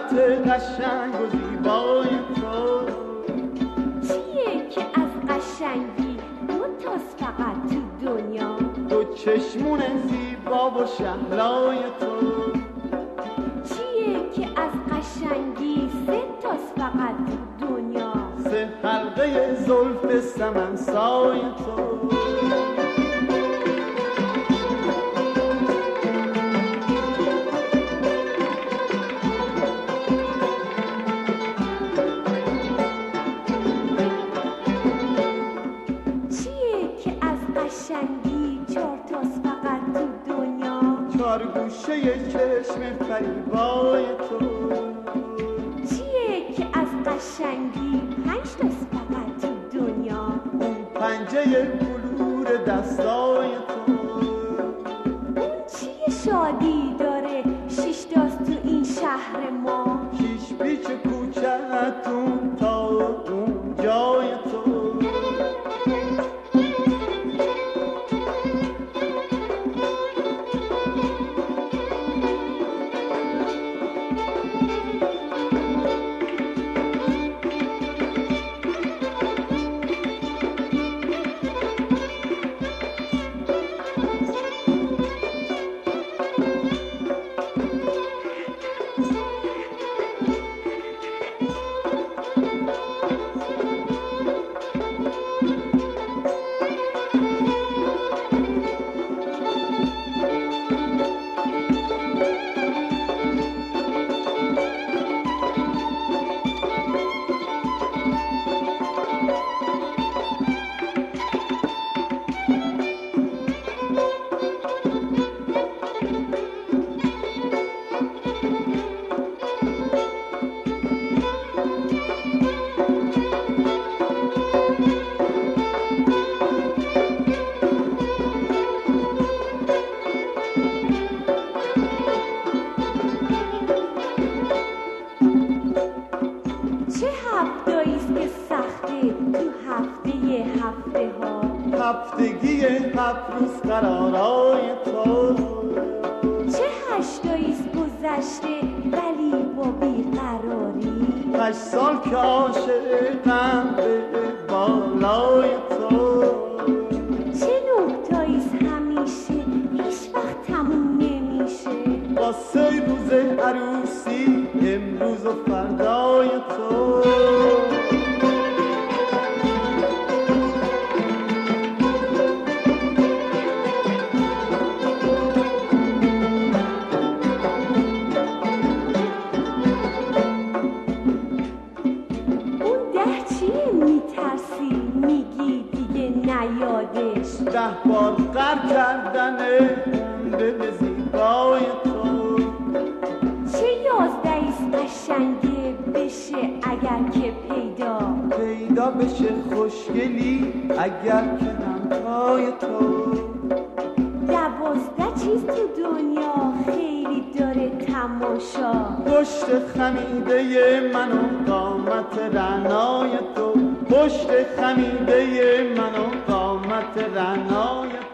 صورت قشنگ و زیبای تو. چیه که از قشنگی دوتاست فقط تو دنیا؟ دو چشمون زیبا و شهلای تو. چیه که از قشنگی سه تاست فقط تو دنیا؟ سه حلقه زلف سمنسای تو. قشنگی چهار تاست فقط تو دنیا؟ چهار گوشه چشم فریبای تو. چیه که از قشنگی پنج تاست فقط تو دنیا؟ اون پنجه بلور دستای تو. اون چیه شادی داره شش تاست تو این شهر ما؟ شیش پیچ کوچه‌تون تا اون جای تو. هفتگی 7 روز قرارای تو. چه هشتاییست گذشته ولی با بیقراری؟ 8 سال که عاشقم به بالای تو. چه نهتاییست همیشه هیچ وقت تموم نمیشه؟ با 3 روز عروسی امروز و فردای تو. نیادش 10 بار غر کردن اون دل زیبای تو. چه 11ایست قشنگه بشه اگر که پیدا بشه خوشگلی اگر که همتای تو. 12 چیز تو دنیا خیلی داره تماشا. پشت خمیده من و قامت رعنای تو. پشت خمیده من و قامت رعنای تو.